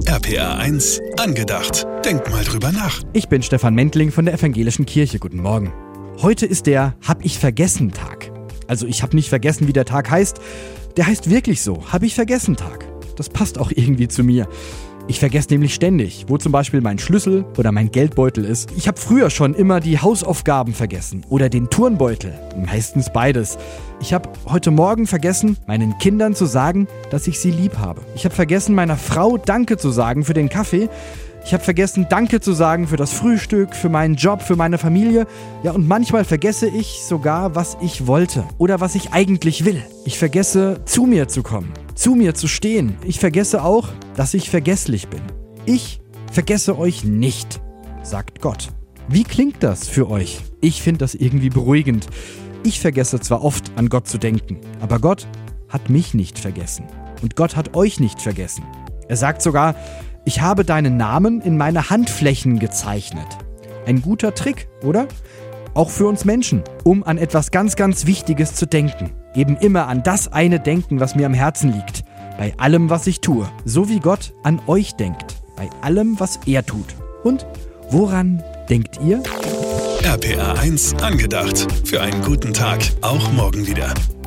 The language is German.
RPR 1 angedacht. Denk mal drüber nach. Ich bin Stefan Mentling von der Evangelischen Kirche. Guten Morgen. Heute ist der Hab-ich-vergessen-Tag. Also ich habe nicht vergessen, wie der Tag heißt. Der heißt wirklich so, Hab-ich-vergessen-Tag. Das passt auch irgendwie zu mir. Ich vergesse nämlich ständig, wo zum Beispiel mein Schlüssel oder mein Geldbeutel ist. Ich habe früher schon immer die Hausaufgaben vergessen oder den Turnbeutel. Meistens beides. Ich habe heute Morgen vergessen, meinen Kindern zu sagen, dass ich sie lieb habe. Ich habe vergessen, meiner Frau Danke zu sagen für den Kaffee. Ich habe vergessen, Danke zu sagen für das Frühstück, für meinen Job, für meine Familie. Ja, und manchmal vergesse ich sogar, was ich wollte oder was ich eigentlich will. Ich vergesse, zu mir zu kommen, zu mir zu stehen. Ich vergesse auch, dass ich vergesslich bin. Ich vergesse euch nicht, sagt Gott. Wie klingt das für euch? Ich finde das irgendwie beruhigend. Ich vergesse zwar oft, an Gott zu denken, aber Gott hat mich nicht vergessen. Und Gott hat euch nicht vergessen. Er sagt sogar, ich habe deinen Namen in meine Handflächen gezeichnet. Ein guter Trick, oder? Auch für uns Menschen, um an etwas ganz, ganz Wichtiges zu denken. Eben immer an das eine denken, was mir am Herzen liegt. Bei allem, was ich tue. So wie Gott an euch denkt. Bei allem, was er tut. Und woran denkt ihr? RPR 1 angedacht. Für einen guten Tag, auch morgen wieder.